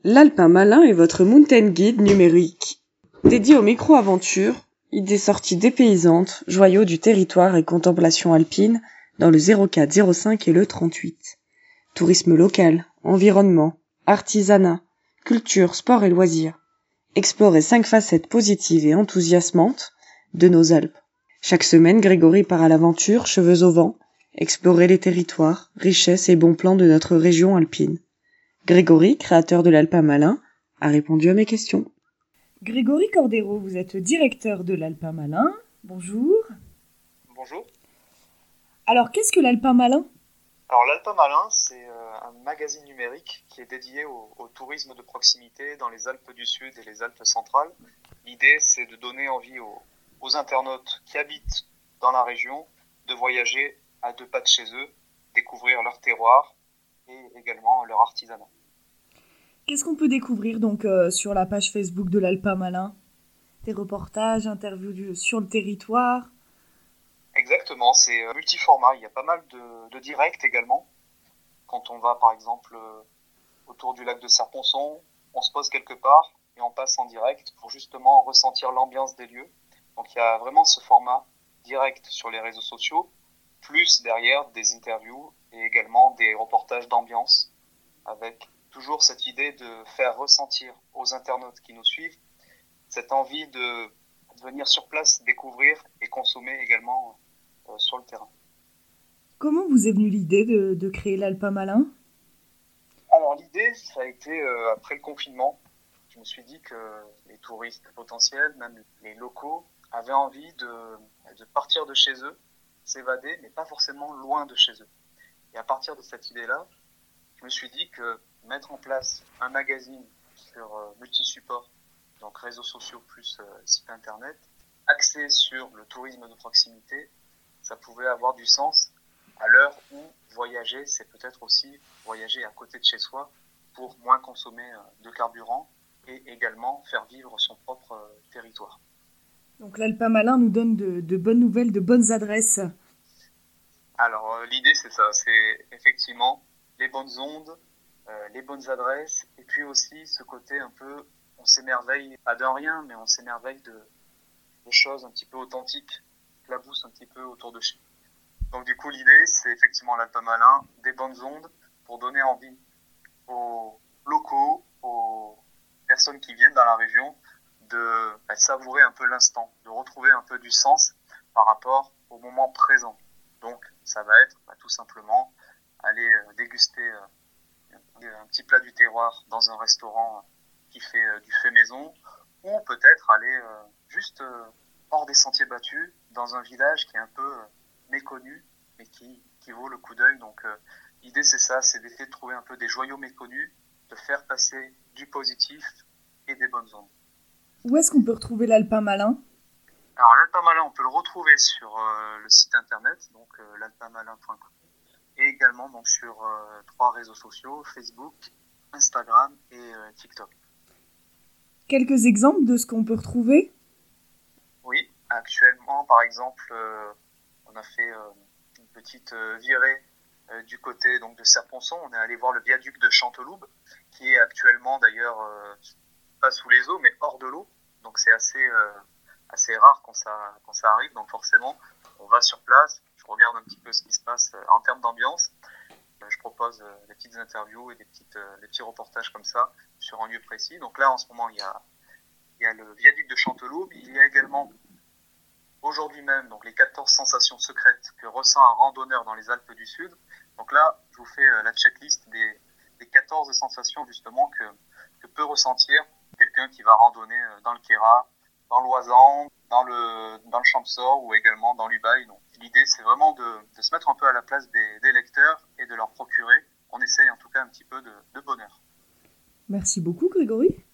L'Alpin Malin est votre mountain guide numérique. Dédié aux micro-aventures, idées sorties dépaysantes, joyaux du territoire et contemplation alpine dans le 04 05 et le 38. Tourisme local, environnement, artisanat, culture, sport et loisirs. Explorez 5 facettes positives et enthousiasmantes de nos Alpes. Chaque semaine, Grégory part à l'aventure, cheveux au vent, explorer les territoires, richesses et bons plans de notre région alpine. Grégory, créateur de l'Alpin Malin, a répondu à mes questions. Grégory Cordero, vous êtes directeur de l'Alpin Malin. Bonjour. Bonjour. Alors, qu'est-ce que l'Alpin Malin ? Alors l'Alpin Malin, c'est un magazine numérique qui est dédié au tourisme de proximité dans les Alpes du Sud et les Alpes centrales. L'idée, c'est de donner envie aux internautes qui habitent dans la région de voyager à 2 pas de chez eux, découvrir leur terroir et également leur artisanat. Qu'est-ce qu'on peut découvrir donc sur la page Facebook de l'Alpin Malin ? Des reportages, interviews sur le territoire ? Exactement, c'est multiformat. Il y a pas mal de directs également. Quand on va par exemple autour du lac de Serponçon, on se pose quelque part et on passe en direct pour justement ressentir l'ambiance des lieux. Donc il y a vraiment ce format direct sur les réseaux sociaux, plus derrière des interviews et également des reportages d'ambiance, avec toujours cette idée de faire ressentir aux internautes qui nous suivent cette envie de venir sur place, découvrir et consommer également sur le terrain. Comment vous est venue l'idée de créer l'Alpin Malin ? Alors l'idée, ça a été après le confinement. Je me suis dit que les touristes potentiels, même les locaux, avaient envie de partir de chez eux, s'évader, mais pas forcément loin de chez eux. Et à partir de cette idée-là, je me suis dit que mettre en place un magazine sur multi-support, donc réseaux sociaux plus site internet, axé sur le tourisme de proximité, ça pouvait avoir du sens à l'heure où voyager, c'est peut-être aussi voyager à côté de chez soi pour moins consommer de carburant et également faire vivre son propre territoire. Donc l'Alpin Malin nous donne de bonnes nouvelles, de bonnes adresses. Alors l'idée c'est ça, c'est effectivement les bonnes ondes, les bonnes adresses et puis aussi ce côté un peu, on s'émerveille, pas de rien, mais on s'émerveille de choses un petit peu authentiques, claboussent un petit peu autour de chez nous. Donc du coup l'idée c'est effectivement l'Alpin Malin, des bonnes ondes pour donner envie aux locaux, aux personnes qui viennent dans la région de savourer un peu l'instant, de retrouver un peu du sens par rapport au moment présent. Donc ça va être tout simplement aller déguster un petit plat du terroir dans un restaurant qui fait du fait maison, ou peut-être aller juste hors des sentiers battus dans un village qui est un peu méconnu mais qui vaut le coup d'œil. Donc l'idée c'est ça, c'est d'essayer de trouver un peu des joyaux méconnus, de faire passer du positif et des bonnes ondes. Où est-ce qu'on peut retrouver l'Alpin Malin ? Alors l'Alpin Malin, on peut le retrouver sur le site internet, donc l'alpinmalin.com, et également donc sur 3 réseaux sociaux, Facebook, Instagram et TikTok. Quelques exemples de ce qu'on peut retrouver ? Oui, actuellement par exemple, on a fait une petite virée du côté donc de Serponçon. On est allé voir le viaduc de Chanteloube, qui est actuellement d'ailleurs pas sous les eaux mais hors de l'eau, donc c'est assez rare quand ça arrive, donc forcément on va sur place, je regarde un petit peu ce qui se passe en termes d'ambiance, je propose des petites interviews et des petits reportages comme ça sur un lieu précis. Donc là en ce moment il y a le viaduc de Chanteloube, il y a également aujourd'hui même donc les 14 sensations secrètes que ressent un randonneur dans les Alpes du Sud. Donc là je vous fais la checklist des 14 sensations justement que peut ressentir quelqu'un qui va randonner dans le Queyras, dans l'Oisans, dans le Champsaur ou également dans l'Ubaye. Donc l'idée c'est vraiment de se mettre un peu à la place des lecteurs et de leur procurer, on essaye en tout cas un petit peu de bonheur. Merci beaucoup Grégory.